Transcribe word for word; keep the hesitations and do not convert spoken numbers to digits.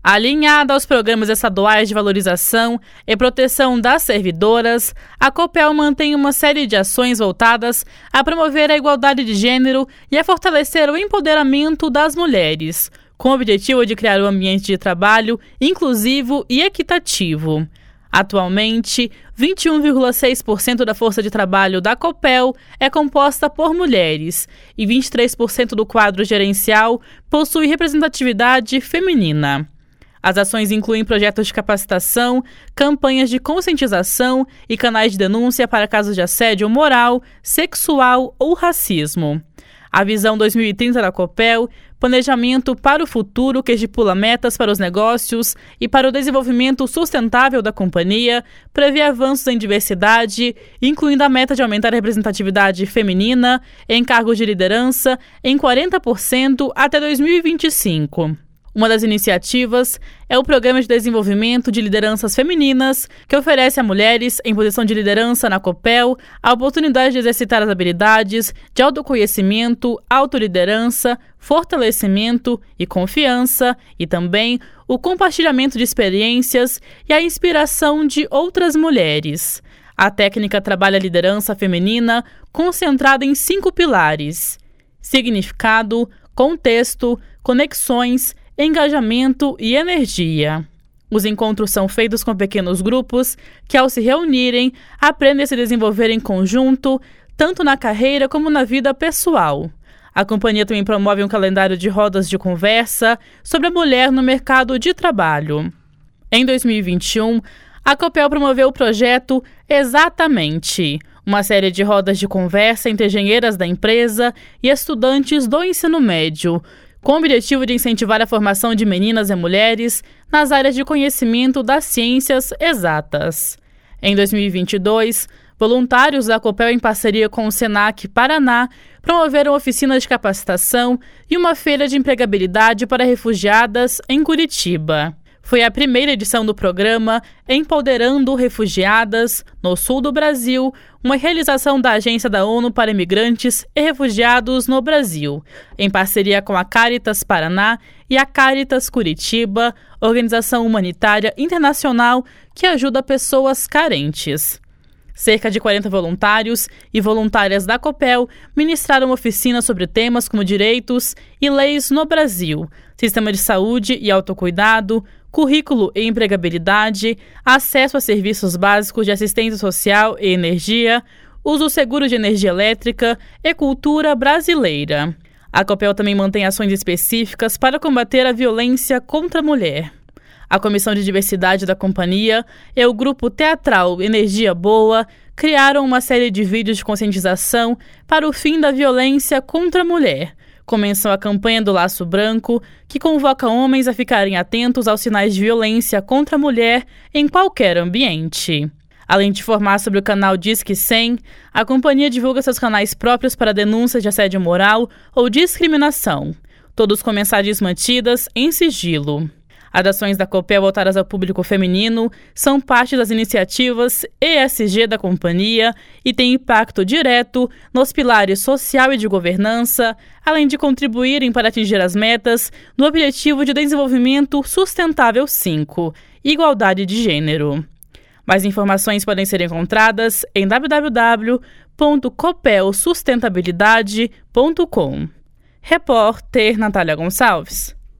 Alinhada aos programas estaduais de valorização e proteção das servidoras, a Copel mantém uma série de ações voltadas a promover a igualdade de gênero e a fortalecer o empoderamento das mulheres, com o objetivo de criar um ambiente de trabalho inclusivo e equitativo. Atualmente, vinte e um vírgula seis por cento da força de trabalho da Copel é composta por mulheres e vinte e três por cento do quadro gerencial possui representatividade feminina. As ações incluem projetos de capacitação, campanhas de conscientização e canais de denúncia para casos de assédio moral, sexual ou racismo. A Visão dois mil e trinta da Copel, planejamento para o futuro que estipula metas para os negócios e para o desenvolvimento sustentável da companhia, prevê avanços em diversidade, incluindo a meta de aumentar a representatividade feminina em cargos de liderança em quarenta por cento até dois mil e vinte e cinco. Uma das iniciativas é o Programa de Desenvolvimento de Lideranças Femininas, que oferece a mulheres em posição de liderança na Copel a oportunidade de exercitar as habilidades de autoconhecimento, autoliderança, fortalecimento e confiança, e também o compartilhamento de experiências e a inspiração de outras mulheres. A técnica trabalha a liderança feminina concentrada em cinco pilares: significado, contexto, conexões, engajamento e energia. Os encontros são feitos com pequenos grupos que, ao se reunirem, aprendem a se desenvolver em conjunto, tanto na carreira como na vida pessoal. A companhia também promove um calendário de rodas de conversa sobre a mulher no mercado de trabalho. Em dois mil e vinte e um, a Copel promoveu o projeto Exatamente, uma série de rodas de conversa entre engenheiras da empresa e estudantes do ensino médio, com o objetivo de incentivar a formação de meninas e mulheres nas áreas de conhecimento das ciências exatas. Em dois mil e vinte e dois, voluntários da Copel, em parceria com o Senac Paraná, promoveram oficinas de capacitação e uma feira de empregabilidade para refugiadas em Curitiba. Foi a primeira edição do programa Empoderando Refugiadas no sul do Brasil, uma realização da Agência da ONU para Imigrantes e Refugiados no Brasil, em parceria com a Caritas Paraná e a Caritas Curitiba, organização humanitária internacional que ajuda pessoas carentes. Cerca de quarenta voluntários e voluntárias da Copel ministraram oficinas sobre temas como direitos e leis no Brasil, sistema de saúde e autocuidado, currículo e empregabilidade, acesso a serviços básicos de assistência social e energia, uso seguro de energia elétrica e cultura brasileira. A Copel também mantém ações específicas para combater a violência contra a mulher. A Comissão de Diversidade da companhia e o grupo teatral Energia Boa criaram uma série de vídeos de conscientização para o fim da violência contra a mulher. Começou a campanha do Laço Branco, que convoca homens a ficarem atentos aos sinais de violência contra a mulher em qualquer ambiente. Além de informar sobre o canal Disque cem, a companhia divulga seus canais próprios para denúncias de assédio moral ou discriminação, todos com mensagens mantidas em sigilo. As ações da Copel voltadas ao público feminino são parte das iniciativas E S G da companhia e têm impacto direto nos pilares social e de governança, além de contribuírem para atingir as metas do Objetivo de Desenvolvimento Sustentável cinco, Igualdade de Gênero. Mais informações podem ser encontradas em w w w ponto copel sustentabilidade ponto com. Repórter Natália Gonçalves.